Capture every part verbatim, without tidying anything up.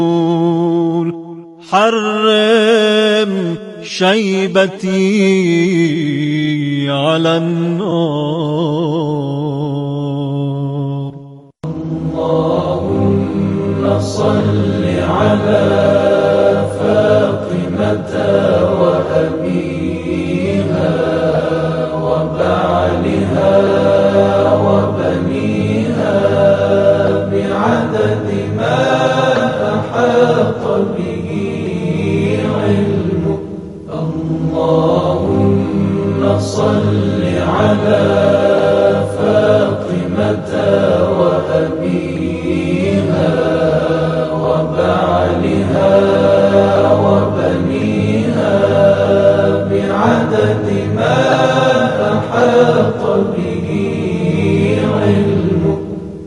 حرم شیبتی علی النار. اللهم صل علی فاطمة و ابیها و بعلها و بنیها بعدد ما احاط به علمك. اللهم صل على فاطمة و ابیها و بعلها و بنیها بعدد ما احاط به علمك.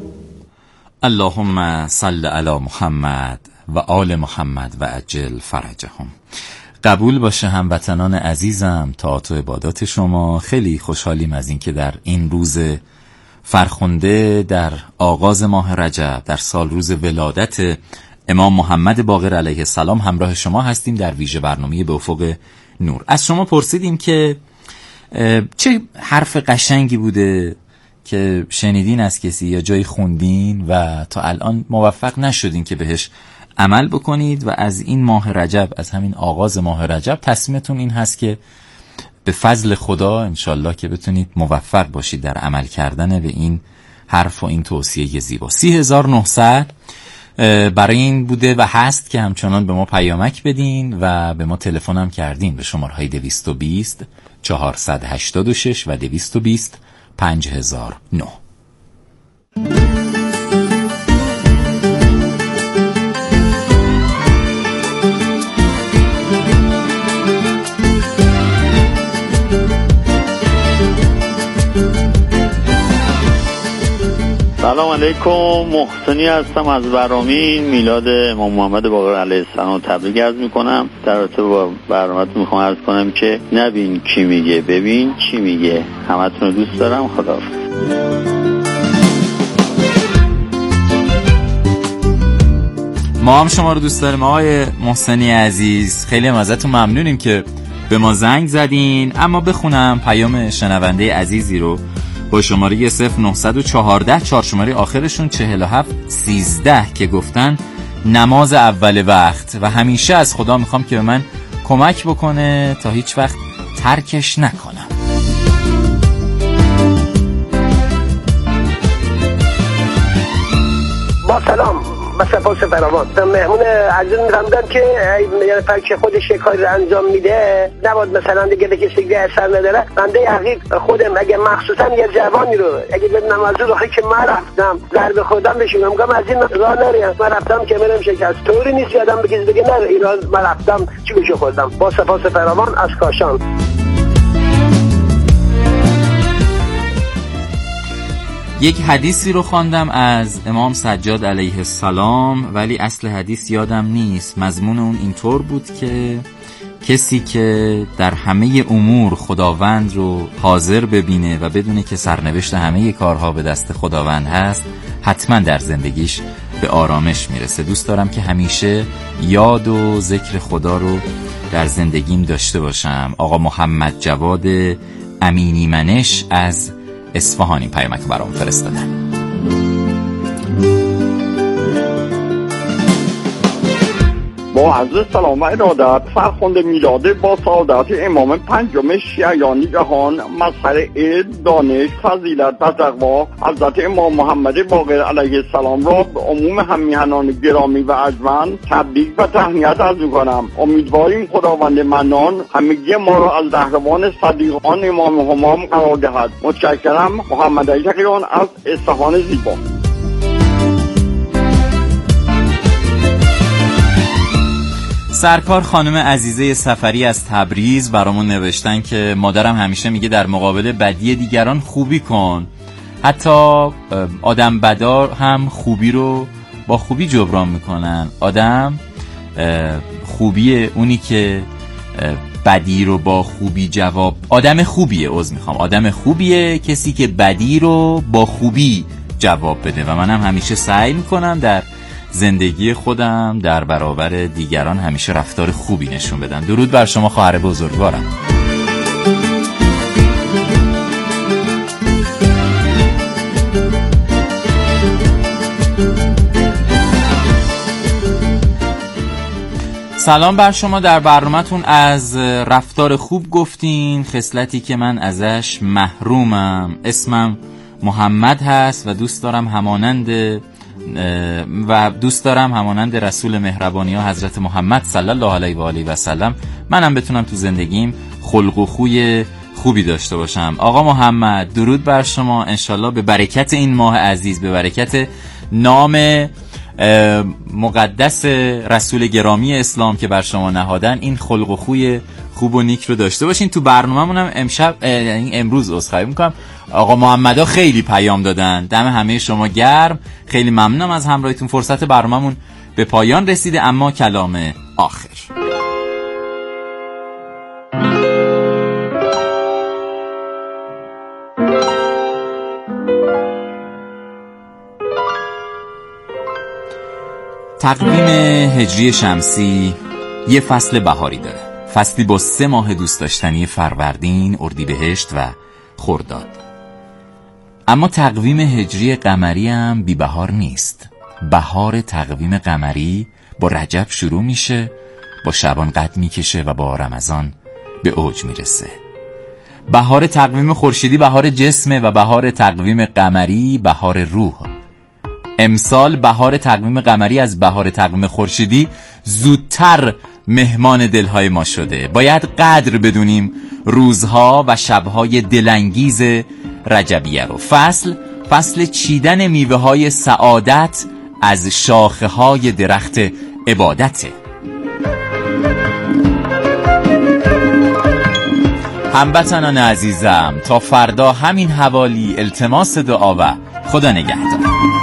اللهم صل علی محمد و آل محمد و عجل فرجهم. قبول باشه هموطنان عزیزم طاعت و عبادات شما. خیلی خوشحالیم از این که در این روز فرخنده، در آغاز ماه رجب، در سال روز ولادت امام محمد باقر علیه السلام همراه شما هستیم در ویژه برنامه به افق نور. از شما پرسیدیم که چه حرف قشنگی بوده که شنیدین از کسی یا جایی خوندین و تا الان موفق نشدین که بهش عمل بکنید و از این ماه رجب، از همین آغاز ماه رجب تصمیمتون این هست که به فضل خدا انشالله که بتونید موفق باشید در عمل کردن به این حرف و این توصیه زیبا. سی هزار و نهصد برای این بوده و هست که همچنان به ما پیامک بدین و به ما تلفن هم کردین به شماره های دویست و بیست چهارصد و هشتاد و شش و دویست و بیست پنج هزار و نه. سلام علیکم، محسنی هستم از برامین. میلاد امام محمد باقر علیه السلام تبریک عرض میکنم. در رابطه با برنامه‌تون میخوام عرض کنم که نبین کی میگه، ببین چی میگه. همتون رو دوست دارم. خداحافظ. ما هم شما رو دوست داریم آقای محسنی عزیز. خیلی هم ازتون ممنونیم که به ما زنگ زدین. اما بخونم پیام شنونده عزیزی رو با شماره صفر نه چهارده چهار شماره آخرشون چهل و هفت سیزده که گفتن نماز اول وقت و همیشه از خدا میخوام که به من کمک بکنه تا هیچ وقت ترکش نکنم. با سلام، مثلا پاس فراوان مهمون عزیز می‌فهمیدم که یعنی فرق خودش یه کاری رو انجام میده نباید مثلا دیگه به کسی دیگه اثر نداره. بنده حقیق خودم اگه مخصوصا یه جوانی رو اگه بدونم از اون راهی که من رفتم ضرب خودم بشینم میگم از این راه نریم، من رفتم که منم شکست طوری نیست یادم به کسی بگه نره ایران من رفتم چی بشه خوردم. با سپاس فراوان از کاشان. یک حدیثی رو خواندم از امام سجاد علیه السلام ولی اصل حدیث یادم نیست. مضمون اون اینطور بود که کسی که در همه امور خداوند رو حاضر ببینه و بدونه که سرنوشت همه کارها به دست خداوند هست حتما در زندگیش به آرامش میرسه. دوست دارم که همیشه یاد و ذکر خدا رو در زندگیم داشته باشم. آقا محمد جواد امینی منش از اصفهان این پیامک برام فرستادن. با عرض سلام و ارادت فرخنده میلاد با سعادت امام پنجم شیعیان جهان مظهر علم، دانش، فضیلت و تقوا حضرت امام محمد باقر علیه السلام را به عموم همیهنان گرامی و ارجمند تبریک و تهنیت عرض می‌کنم. امیدواریم خداوند منان همگی ما را از رهروان صدیقان امام همام قرار دهد. متشکرم. محمد علی شقیران از اصفهان زیبا. سرکار خانم عزیزه سفری از تبریز برامون نوشتن که مادرم همیشه میگه در مقابل بدی دیگران خوبی کن، حتی آدم بدار هم خوبی رو با خوبی جبران میکنن. آدم خوبیه اونی که بدی رو با خوبی جواب، آدم خوبیه عذر میخوام آدم خوبیه کسی که بدی رو با خوبی جواب بده و منم همیشه سعی میکنم در زندگی خودم در برابر دیگران همیشه رفتار خوبی نشون بدم. درود بر شما خواهر بزرگوارم. سلام بر شما. در برنامه‌تون از رفتار خوب گفتین، خصلتی که من ازش محرومم. اسمم محمد هست و دوست دارم همانند و دوست دارم همانند رسول مهربانی ها حضرت محمد صلی الله علیه و آله و سلم منم بتونم تو زندگیم خلق و خوی خوبی داشته باشم. آقا محمد درود بر شما. انشالله به برکت این ماه عزیز، به برکت نام مقدس رسول گرامی اسلام که بر شما نهادن، این خلق و خوی خوب و نیک رو داشته باشین. تو برنامه‌مون هم امشب یعنی امروز عذرخواهی می‌کنم، آقا محمدا خیلی پیام دادن. دم همه شما گرم. خیلی ممنونم از همراهیتون. فرصت برنامه‌مون به پایان رسیده، اما کلام آخر. تقویم هجری شمسی یه فصل بهاری داره، فصلی با سه ماه دوست داشتنی فروردین، اردیبهشت و خرداد. اما تقویم هجری قمری هم بی بهار نیست. بهار تقویم قمری با رجب شروع میشه، با شعبان قد میکشه و با رمضان به اوج میرسه. بهار تقویم خورشیدی بهار جسمه و بهار تقویم قمری بهار روح. امسال بهار تقویم قمری از بهار تقویم خورشیدی زودتر مهمان دلهای ما شده. باید قدر بدونیم روزها و شبهای دلانگیز رجبیه رو. فصل فصل چیدن میوه های سعادت از شاخه های درخت عبادته. هموطنان عزیزم، تا فردا همین حوالی التماس دعا و خدا نگهدار.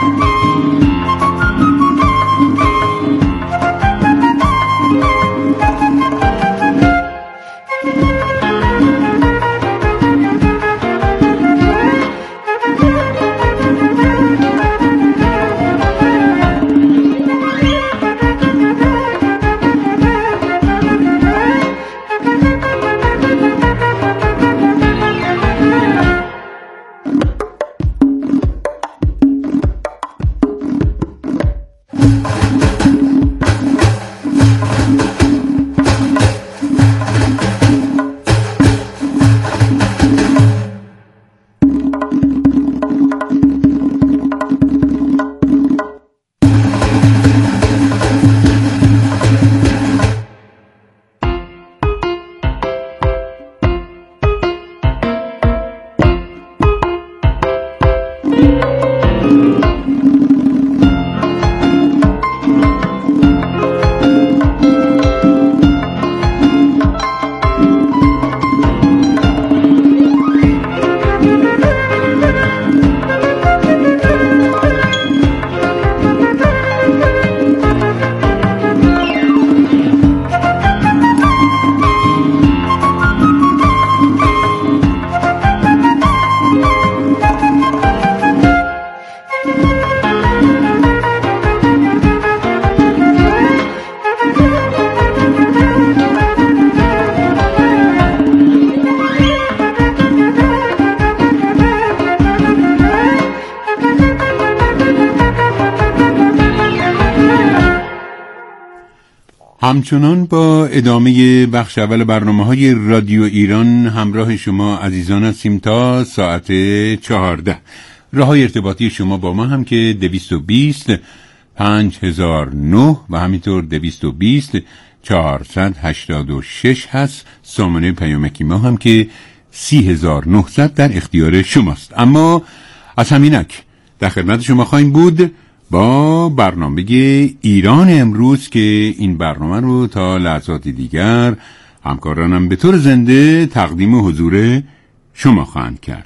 همچنان با ادامه بخش اول برنامه‌های رادیو ایران همراه شما عزیزان هستیم تا ساعت چهارده. راه‌های ارتباطی شما با ما هم که دویست و بیست پنج هزار و نه و همینطور دویست و بیست چهارصد و هشتاد و شش هست. سامانه پیامکی ما هم که سی هزار و نهصد در اختیار شماست. اما از همینک در خدمت شما خواهیم بود با برنامه ایران امروز که این برنامه رو تا لحظات دیگر همکارانم به طور زنده تقدیم حضور شما خواهند کرد.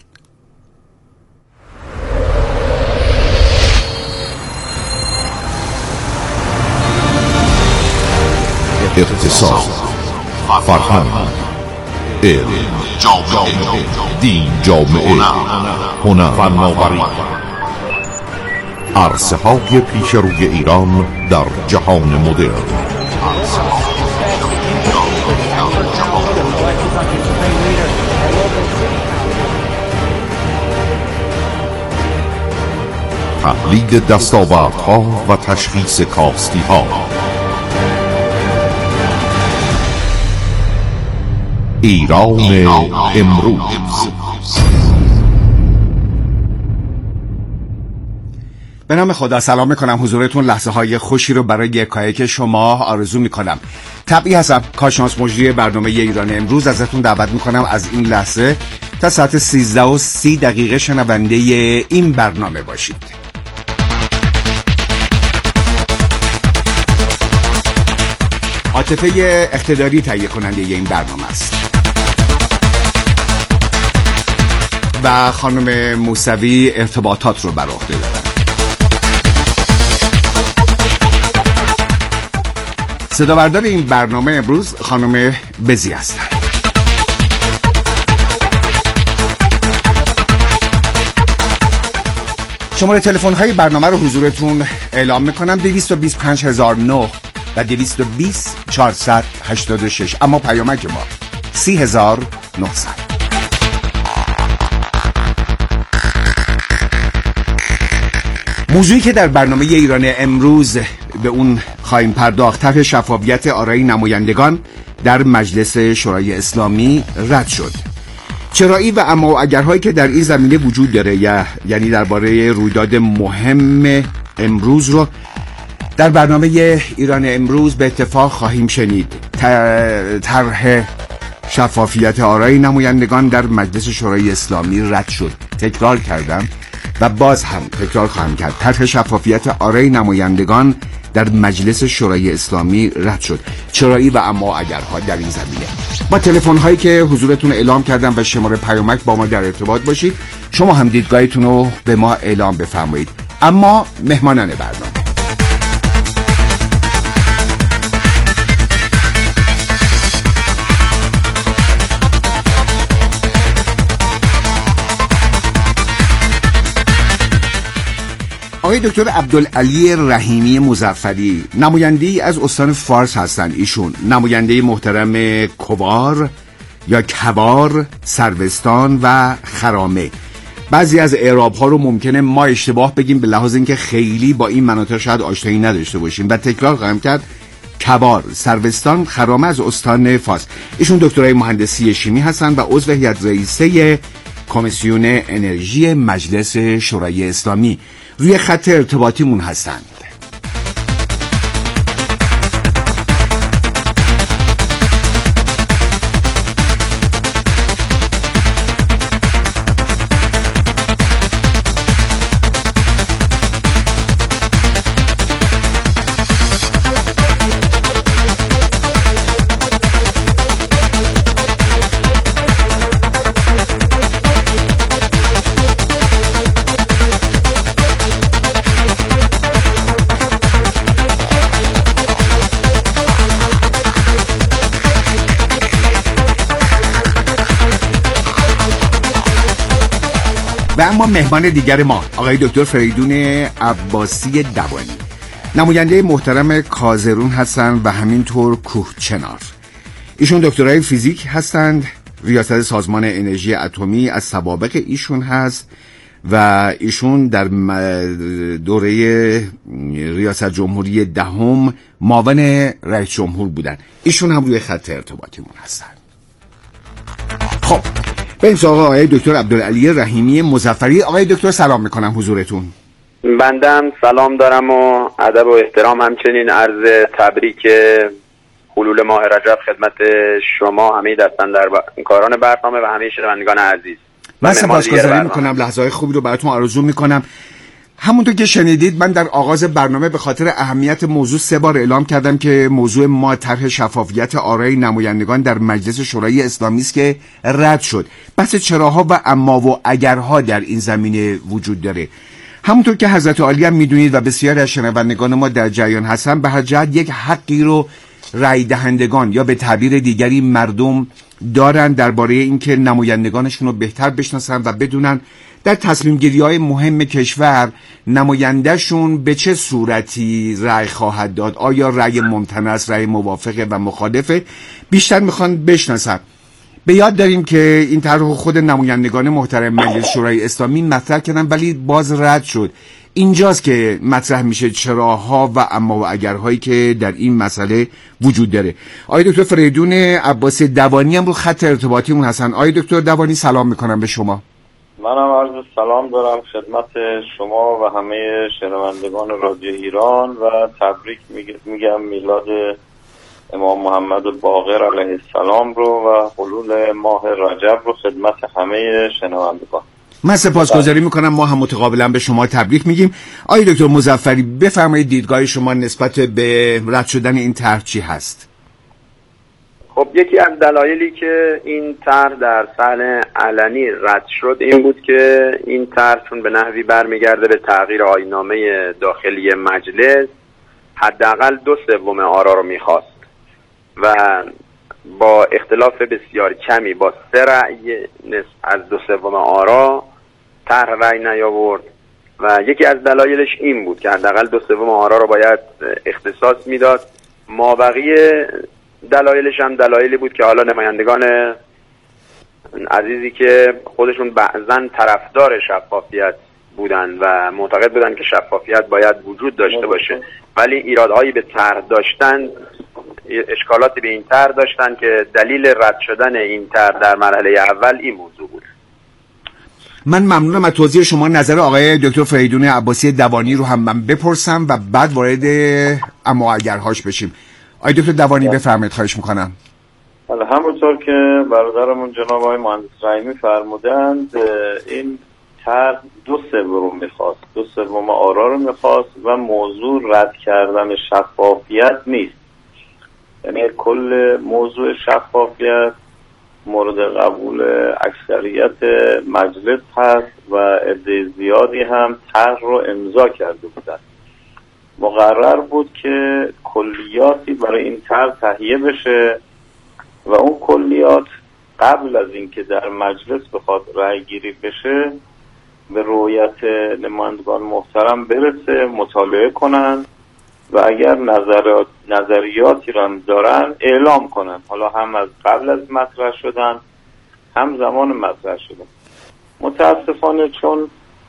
اقتصاد، فرهنگ، علم، جامعه، دین، جامعه، هنر، فناوری، عرصه های پیش روی ایران در جهان مدرن. تحلیل دستاوردها و تشخیص کاستی‌ها. ایران امروز. به نام خدا سلام میکنم حضورتون. لحظه های خوشی رو برای یکایک شما آرزو میکنم. طبعی هستم کارشناس مجری برنامه ایران امروز. ازتون دعوت میکنم از این لحظه تا ساعت سیزده و سی دقیقه شنونده این برنامه باشید. عاطفه اقتداری تهیه کننده این برنامه است و خانم موسوی ارتباطات رو بر عهده دارن. صداوردار این برنامه امروز خانم بزی هستن. شماره تلفن های برنامه رو حضورتون اعلام میکنم: دویست و بیست و پنج هزار و نه و دویست و بیست چهارصد و هشتاد و شش، اما پیامک ما سی هزار و نهصد. موضوعی که در برنامه ایران امروز به اون خواهیم پرداخت، طرح شفافیت آرای نمایندگان در مجلس شورای اسلامی رد شد. چرایی و اما و اگرهایی که در این زمینه وجود داره، یا یعنی درباره رویداد مهم امروز رو در برنامه ایران امروز به اتفاق خواهیم شنید. طرح شفافیت آرای نمایندگان در مجلس شورای اسلامی رد شد. تکرار کردم و باز هم تکرار خواهم کرد. طرح شفافیت آرای نمایندگان در مجلس شورای اسلامی رد شد. چرایی و اما اگرها در این زمینه. با تلفن هایی که حضورتون اعلام کردم و شماره پیامک با ما در ارتباط باشید. شما هم دیدگاهتون رو به ما اعلام بفرمایید. اما مهمانان برنامه: آقای دکتر عبدالعلی رحیمی مظفری، نماینده از استان فارس هستند. ایشون نماینده محترم کوبار یا کبار، سروستان و خرامه. بعضی از اعراب ها رو ممکنه ما اشتباه بگیم به لحاظ اینکه خیلی با این مناطق شاید آشنایی نداشته باشیم و تکرار خواهم کرد: کبار، سروستان، خرامه از استان فارس. ایشون دکترای مهندسی شیمی هستند و عضو هیئت رئیسه کمیسیون انرژی مجلس شورای اسلامی. روی خط ارتباطیمون هستند. و اما مهمان دیگر ما آقای دکتر فریدون عباسی دوانی، نماینده محترم کازرون هستند و همینطور کوهچنار. ایشون دکترای فیزیک هستند، ریاست سازمان انرژی اتمی از سوابق ایشون هست و ایشون در دوره ریاست جمهوری دهم معاون رئیس جمهور بودن. ایشون هم روی خط ارتباطیمون هستند. خب بریم سراغ آقای دکتر عبدالعلی رحیمی مظفری. آقای دکتر سلام میکنم حضورتون. بنده هم سلام دارم و ادب و احترام، همچنین عرض تبریک حلول ماه رجب خدمت شما، همه دستاندرکاران برنامه و همه شنوندگان عزیز. من سپاسگزاری میکنم، لحظه‌های خوبی رو براتون آرزو میکنم. همونطور که شنیدید من در آغاز برنامه به خاطر اهمیت موضوع سه بار اعلام کردم که موضوع ما طرح شفافیت آرای نمایندگان در مجلس شورای اسلامی است که رد شد. بحث چراها و اما و اگرها در این زمینه وجود داره. همونطور که حضرت عالی هم میدونید و بسیاری از شنوندگان ما در جریان هستن، به هر جهت یک حقی رو رای دهندگان یا به تعبیر دیگری مردم دارن درباره اینکه نمایندگانشون رو بهتر بشناسن و بدونن در تصمیم گیری های مهم کشور نمایندهشون به چه صورتی رأی خواهد داد، آیا رأی ممتنع است، رأی موافقه و مخالفه، بیشتر میخوان بشناسن. به یاد داریم که این طرح خود نمایندگان محترم مجلس شورای اسلامی مطرح کردن ولی باز رد شد. اینجاست که مطرح میشه چراها و اما و اگرهایی که در این مسئله وجود داره. آقای دکتر فریدون عباسی دوانی هم رو خط ارتباطیمون هستن. آقای دکتر دوانی سلام میکنم به شما. منم عرض سلام دارم خدمت شما و همه شنوندگان رادیو ایران و تبریک میگم میلاد امام محمد باقر علیه السلام رو و حلول ماه رجب رو خدمت همه شنوندگان. من سپاسگزاری میکنم، ما هم متقابلا به شما تبریک میگیم. آقای دکتر مظفری بفرمایید دیدگاه شما نسبت به رد شدن این طرح چی هست؟ خب یکی از دلایلی که این طرح در صحن علنی رد شد این بود که این طرح چون به نحوی برمیگرده به تغییر آیین‌نامه داخلی مجلس حداقل دو سوم آرا رو میخواست و با اختلاف بسیار کمی با سه رأی نصف از دو سوم آرا طرح رأی نیاورد و یکی از دلایلش این بود که حداقل دو سوم آرا رو باید اختصاص میداد. مابقی دلایلش هم دلایلی بود که حالا نمایندگان عزیزی که خودشون بعضن طرفدار شفافیت بودن و معتقد بودن که شفافیت باید وجود داشته باشه ولی ایرادهایی به طرح داشتن، اشکالاتی به این طرح داشتن که دلیل رد شدن این طرح در مرحله اول این موضوع بود. من ممنونم از توضیح شما. نظر آقای دکتر فریدون عباسی دوانی رو هم من بپرسم و بعد وارد اما اگرهاش بشیم. آقای دکتر دوانی بفرمایید، خواهش میکنم. حالا همونطور که برادرمون جناب آقای مهندس رحیمی فرمودند این طرح دو سوم میخواست، دو سوم آرا رو میخواست و موضوع رد کردن شفافیت نیست. یعنی کل موضوع شفافیت مورد قبول اکثریت مجلس هست و عده زیادی هم طرح رو امضا کرده بودند. مقرر بود که کلیاتی برای این طرح تهیه بشه و اون کلیات قبل از اینکه در مجلس بخواد رأی گیری بشه به رؤیت نمایندگان محترم برسه، مطالعه کنن و اگر نظریات نظریاتی را دارن اعلام کنن، حالا هم از قبل از مطرح شدن هم زمان مطرح شدن. متاسفانه چون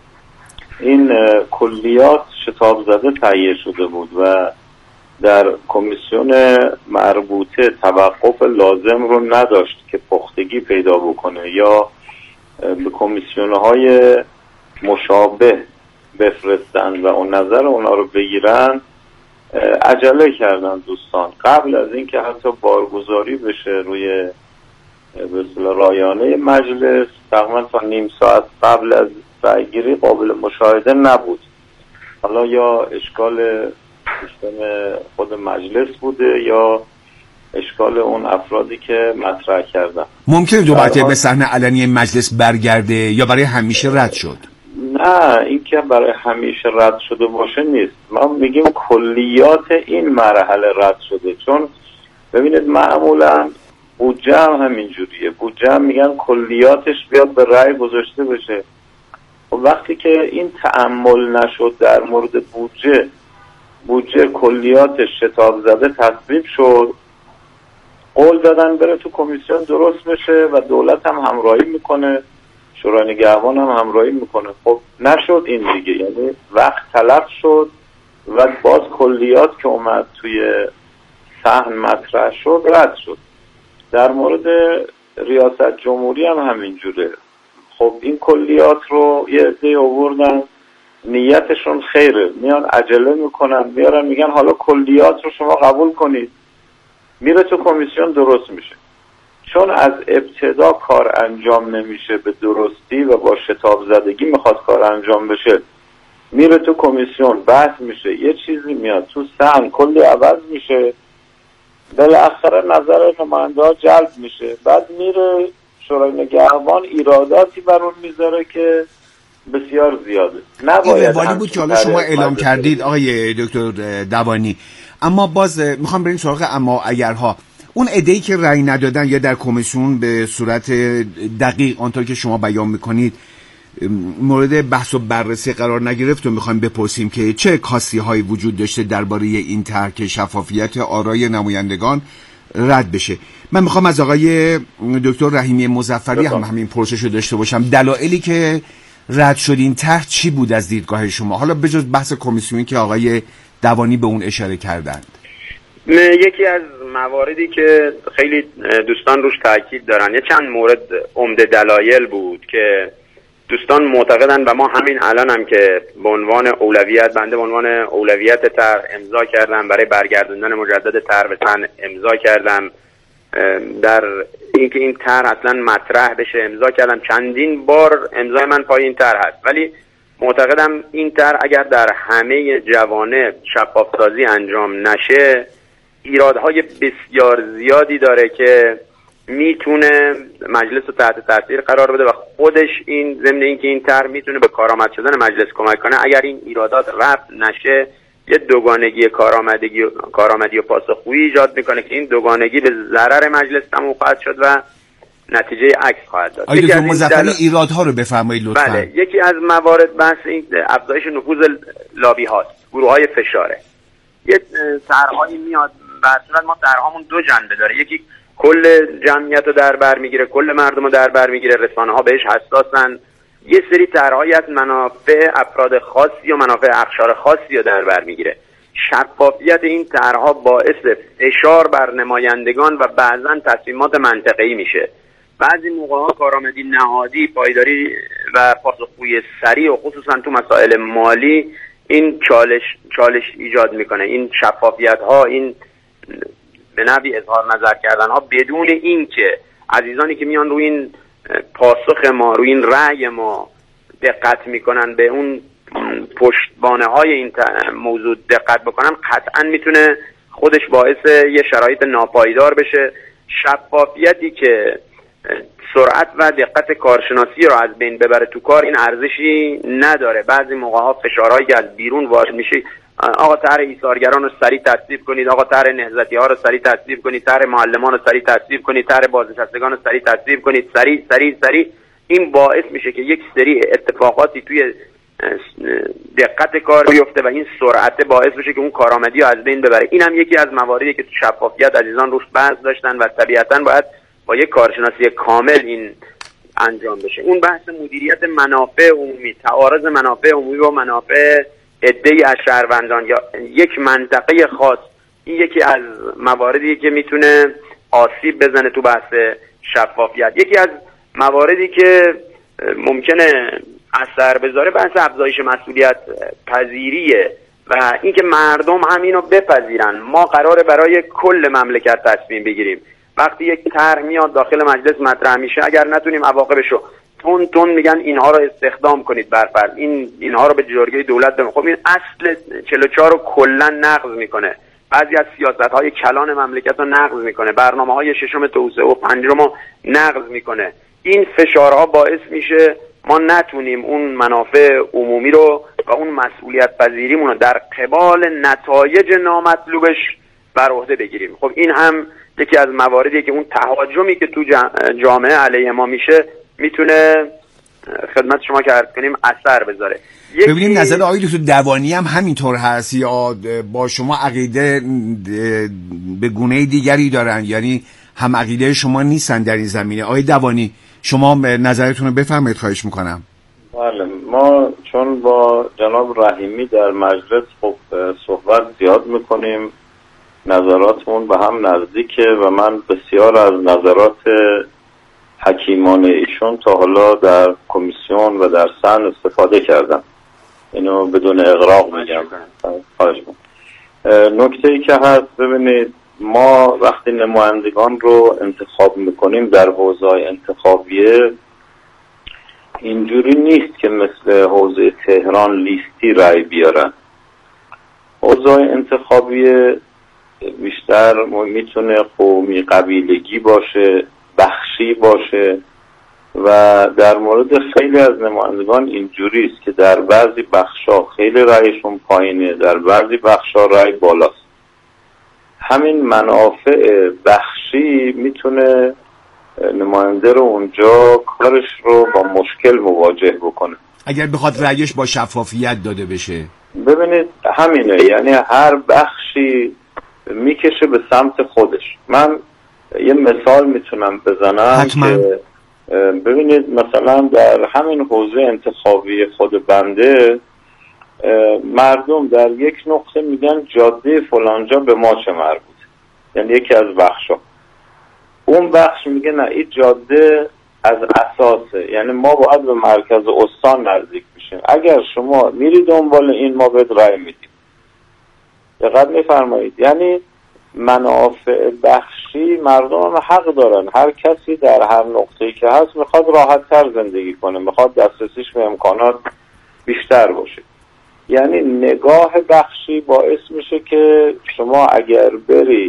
این کلیات شتاب زده تهیه شده بود و در کمیسیون مربوطه توقف لازم رو نداشت که پختگی پیدا بکنه یا به کمیسیون‌های مشابه بفرستن و اون نظر اونا رو بگیرن، عجله کردن دوستان. قبل از اینکه حتی بارگذاری بشه روی به اصطلاح رایانه مجلس تقریبا تا نیم ساعت قبل از رأیگیری قابل مشاهده نبود. حالا یا اشکال سیستم خود مجلس بوده یا اشکال اون افرادی که مطرح کردن. ممکنه دوباره به صحنه علنی مجلس برگرده یا برای همیشه رد شد؟ نه، این که برای همیشه رد شده باشه نیست. ما میگیم کلیات این مرحله رد شده، چون ببینید معمولا بودجه هم همینجوریه. بودجه هم میگن کلیاتش بیاد به رأی گذاشته بشه. و وقتی که این تأمل نشد در مورد بودجه، بودجه کلیاتش شتاب زده تصویب شد، قول دادن بره تو کمیسیون درست بشه و دولت هم همراهی میکنه، شورای نگهبان هم همراهی میکنه. خب نشد این دیگه، یعنی وقت تلف شد و باز کلیات که اومد توی صحن مطرح شد رد شد. در مورد ریاست جمهوری هم همینجوره. خب این کلیات رو یه عده آوردن، نیتشون خیره، میان عجله میکنن، میارن میگن حالا کلیات رو شما قبول کنید، میره تو کمیسیون درست میشه. چون از ابتدا کار انجام نمیشه به درستی و با شتاب زدگی میخواد کار انجام بشه، میره تو کمیسیون بحث میشه، یه چیزی میاد تو صحن کلی عوض میشه، بالاخره نظر نماینده ها جلب میشه، بعد میره شورای نگهبان ایراداتی بر اون میذاره که بسیار زیاده. این روالی بود که حالا شما اعلام کردید آقای دکتر دوانی. اما باز میخوام بریم سراغ اما اگرها. اون عده‌ای که رأی ندادن یا در کمیسیون به صورت دقیق آنطور که شما بیان میکنید مورد بحث و بررسی قرار نگرفت و میخوایم بپرسیم که چه کاستی هایی وجود داشته درباره این طرح که شفافیت آرای نمایندگان رد بشه. من میخوام از آقای دکتر رحیمی مظفری هم همین پرسش رو داشته باشم. دلایلی که رد شد این طرح چی بود از دیدگاه شما؟ حالا بجز بحث کمیسیونی که آقای دوانی به اون اشاره کردند. یکی از مواردی که خیلی دوستان روش تاکید دارن، یه چند مورد عمده دلایل بود که دوستان معتقدن و ما همین الان هم که به عنوان اولویت بنده به عنوان اولویت طرح امضا کردم، برای برگردوندن مجدد طرح به تن امضا کردم، در اینکه این طرح اصلا مطرح بشه امضا کردم. چندین بار امضای من پای این طرح هست، ولی معتقدم این طرح اگر در همه جوانب شفاف‌سازی انجام نشه ایرادهای بسیار زیادی داره که میتونه مجلس رو تحت تاثیر قرار بده و خودش این ضمن اینکه این طرح میتونه به کارآمد شدن مجلس کمک کنه. اگر این ایرادات رفع نشه یه دوگانگی کارآمدگی کارآمدی و پاسخگویی ایجاد میکنه که این دوگانگی به ضرر مجلس تموم خواهد شد و نتیجه عکس خواهد داد. آقای دکتر مظفری دل... ایرادها رو بفرمایید لطفاً. بله، یکی از موارد بحث این افزایش نفوذ لابی هاست، گروه های فشاره. یه طرحی میاد به صورت ما طرحمون دو جنبه داره، یکی کل جمعیت رو در بر میگیره، کل مردم رو در بر میگیره، رسانه ها بهش حساسن. یه سری طرحی از منافع افراد خاصی و منافع اقشار خاصی رو در بر میگیره. شفافیت این طرحها باعث فشار بر نمایندگان و بعضا تصمیمات منطقه‌ای میشه. بعضی موقع‌ها کارآمدی نهادی، پایداری و پاسخگویی سریع و خصوصا تو مسائل مالی این چالش چالش ایجاد میکنه. این شفافیت ها، این به نوعی اظهار نظر کردن ها بدون اینکه عزیزانی که میان روی این پاسخ ما، روی این رأی ما دقت میکنن، به اون پشتبانه های این موضوع دقت بکنن، قطعا میتونه خودش باعث یه شرایط ناپایدار بشه. شفافیتی که سرعت و دقت کارشناسی رو از بین ببره تو کار، این ارزشی نداره. بعضی موقع ها فشارهایی که از بیرون وارد میشه، آقا طرح ایثارگران رو سریع تصویب کنید، آقا طرح نهضتی ها رو سریع تصویب کنید، طرح معلمان رو سریع تصویب کنید، طرح بازنشستگان رو سریع تصویب کنید، سریع سریع سریع. این باعث میشه که یک سری اتفاقاتی توی دقت کار بیفته و این سرعت باعث بشه که اون کارآمدی رو از بین ببره. این هم یکی از مواردی که تو شفافیت عزیزان روش بحث داشتن و طبیعتاً باید با یک کارشناسی کامل این انجام بشه. اون بحث مدیریت منافع عمومی، تعارض منافع عمومی با منافع عده‌ای از شهروندان یا یک منطقه خاص، این یکی از مواردی که میتونه آسیب بزنه تو بحث شفافیت. یکی از مواردی که ممکنه اثر بذاره بحث افزایش مسئولیت پذیریه و اینکه مردم همینو بپذیرن. ما قراره برای کل مملکت تصمیم بگیریم. وقتی یک طرح میاد داخل مجلس مطرح میشه، اگر نتونیم عواقبشو تون تون میگن اینها رو استخدام کنید برفرض، این اینها رو به جرگه دولت بمون. خب این اصل چهل و چهار رو کلا نقض میکنه. بعضی از سیاست‌های کلان مملکت رو نقض میکنه، برنامه‌های ششم توسعه و پنجم رو نقض میکنه. این فشارها باعث میشه ما نتونیم اون منافع عمومی رو و اون مسئولیت پذیریمون رو در قبال نتایج نامطلوبش بر عهده بگیریم. خب این هم یکی از مواردیه که اون تهاجمی که تو جامعه علیه ما میشه میتونه خدمت شما که عرض کنیم اثر بذاره. ببینیم نظر آقای دکتر دوانی هم همینطور هست یا با شما عقیده به گونه دیگری دارن، یعنی هم عقیده شما نیستن در این زمینه؟ آقای دوانی شما نظرتون رو بفرمایید خواهش میکنم. بله، ما چون با جناب رحیمی در مجلس خب صحبت زیاد میکنیم، نظراتمون به هم نزدیکه و من بسیار از نظرات حکیمانه ایشون تا حالا در کمیسیون و در سن استفاده کردم. اینو بدون اغراق میگم. خواهش میکنم. نکته ای که هست، ببینید ما وقتی نمایندگان رو انتخاب میکنیم در حوزه‌های انتخابیه اینجوری نیست که مثل حوزه تهران لیستی رای بیارن. حوزه‌های انتخابیه بیشتر میتونه قومی قبیلگی باشه، بخشی باشه و در مورد خیلی از نمایندگان اینجوری است که در بعضی بخشا خیلی رأیشون پایینه، در بعضی بخشا رأی بالاست. همین منافع بخشی میتونه نماینده رو اونجا کارش رو با مشکل مواجه بکنه اگر بخواد رأیش با شفافیت داده بشه. ببینید همینه، یعنی هر بخشی میکشه به سمت خودش. من یه مثال میتونم بزنم حتما. که ببینید مثلا در همین حوزه انتخابی خود بنده مردم در یک نقطه میگن جاده فلانجا به ما چه مربوط، یعنی یکی از بخشا. اون بخش میگه نه این جاده از اساسه، یعنی ما باید به مرکز استان نزدیک بشیم، اگر شما میری دنبال این ما بهت رای میدیم. دقت میفرمایید، یعنی منافع بخشی مردم هم حق دارن. هر کسی در هر نقطه‌ای که هست میخواد راحت تر زندگی کنه، میخواد دسترسیش به امکانات بیشتر باشه. یعنی نگاه بخشی باعث میشه که شما اگر بری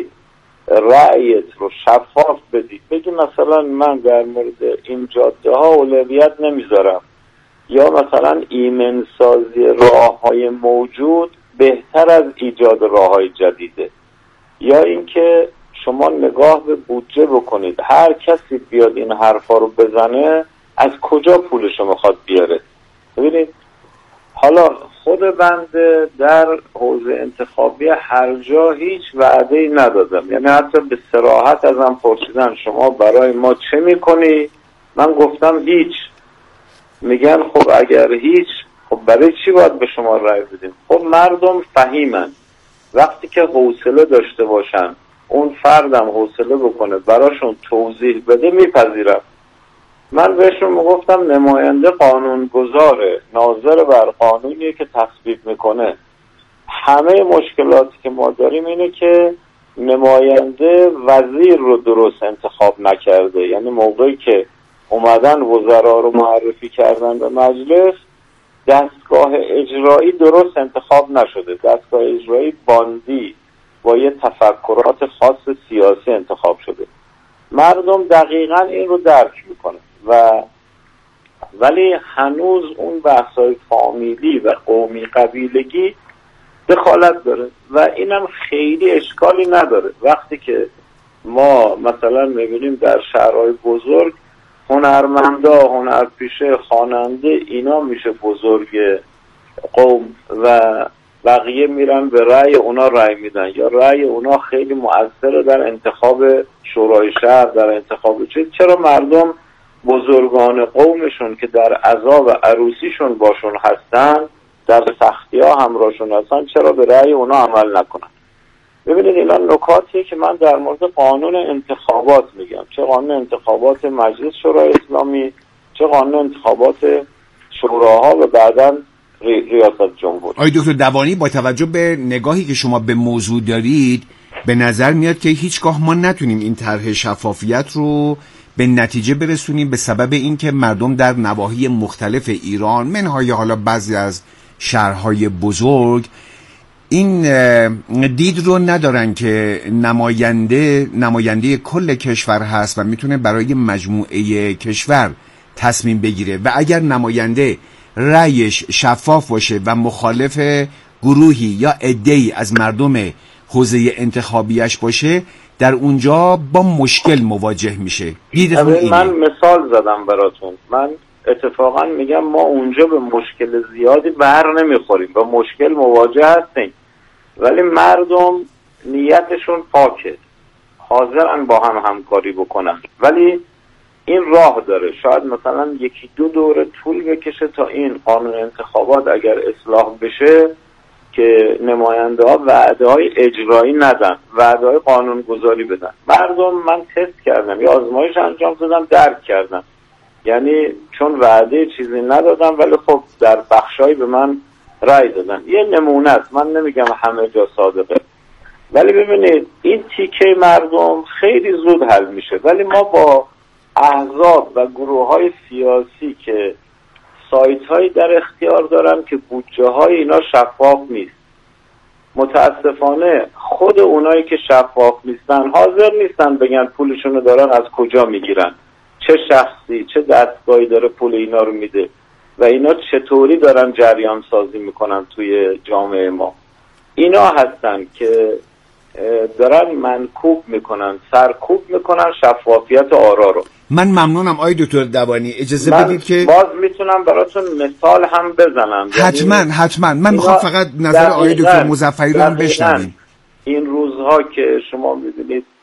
رأیت رو شفاف بدید، بگی مثلا من در مورد این جاده ها اولویت نمیذارم، یا مثلا ایمنسازی راه های موجود بهتر از ایجاد راه های جدیده، یا اینکه شما نگاه به بودجه بکنید، هر کسی بیاد این حرفا رو بزنه از کجا پولشو میخواد بیاره. ببینید حالا خود بنده در حوزه انتخابی هر جا هیچ وعده‌ای ندادم، یعنی حتی به صراحت ازم پرسیدن شما برای ما چه میکنی؟ من گفتم هیچ. میگن خب اگر هیچ، خب برای چی باید به شما رای بدیم؟ خب مردم فهیمن، وقتی که حوصله داشته باشن اون فردم حوصله بکنه براشون توضیح بده میپذیرم. من بهشون میگفتم نماینده قانونگذاره، ناظر بر قانونیه که تصویب میکنه. همه مشکلاتی که ما داریم اینه که نماینده وزیر رو درست انتخاب نکرده، یعنی موقعی که اومدن وزرا رو معرفی کردن به مجلس، دستگاه اجرایی درست انتخاب نشده، دستگاه اجرایی باندی با یه تفکرات خاص سیاسی انتخاب شده. مردم دقیقاً این رو درک میکنه و ولی هنوز اون بحث‌های فامیلی و قومی قبیلگی دخالت داره و اینم خیلی اشکالی نداره. وقتی که ما مثلا میبینیم در شهرهای بزرگ هنرمندا، هنرپیشه، خواننده، اینا میشه بزرگ قوم و بقیه میرن به رأی اونا رأی میدن، یا رأی اونا خیلی مؤثره در انتخاب شورای شهر، در انتخاب چه. چرا مردم بزرگان قومشون که در عزا و عروسیشون باشون هستن، در سختی ها همراهشون هستن، چرا به رأی اونا عمل نکنن؟ ببینید اینا نکاتیه که من در مورد قانون انتخابات میگم، چه قانون انتخابات مجلس شورای اسلامی، چه قانون انتخابات شوراها و بعداً ری... ریاست جمهوری. آقای دکتر دوانی، با توجه به نگاهی که شما به موضوع دارید به نظر میاد که هیچگاه ما نتونیم این طرح شفافیت رو به نتیجه برسونیم به سبب اینکه مردم در نواحی مختلف ایران، منهای حالا بعضی از شهرهای بزرگ، این دید رو ندارن که نماینده نماینده کل کشور هست و میتونه برای مجموعه کشور تصمیم بگیره و اگر نماینده رأیش شفاف باشه و مخالف گروهی یا عده‌ای از مردم حوزه انتخابیش باشه، در اونجا با مشکل مواجه میشه. دیدتون اینه؟ من مثال زدم براتون. من اتفاقا میگم ما اونجا به مشکل زیادی بر نمیخوریم، با مشکل مواجه هستیم، ولی مردم نیتشون پاکه، حاضرن با هم همکاری بکنن. ولی این راه داره، شاید مثلا یکی دو دوره طول بکشه تا این قانون انتخابات اگر اصلاح بشه که نماینده ها وعده های اجرایی ندن، وعده های قانون گذاری بدن. مردم من تست کردم یا آزمایش انجام دادم، درک کردم، یعنی چون وعده چیزی ندادم ولی خب در بخشایی به من رای دادن. یه نمونه است، من نمیگم همه جا صادقه، ولی ببینید این تیکه مردم خیلی زود حل میشه. ولی ما با احزاب و گروه های سیاسی که سایت هایی در اختیار دارن که بودجه های اینا شفاف نیست، متاسفانه خود اونایی که شفاف نیستن حاضر نیستن بگن پولشونو دارن از کجا میگیرن، چه شخصی چه دستگاهی داره پول اینا رو میده و اینا چطوری دارن جریان سازی میکنن توی جامعه ما. اینا هستن که دارن منکوب میکنن، سرکوب میکنن شفافیت آرا رو. من ممنونم آقای دکتر دوانی. اجازه من بدید که باز میتونم براتون مثال هم بزنم. حتما یعنی حتما من میخوام فقط نظر آقای دکتر مظفری رو هم بشنویم. این روزها که شما میبینید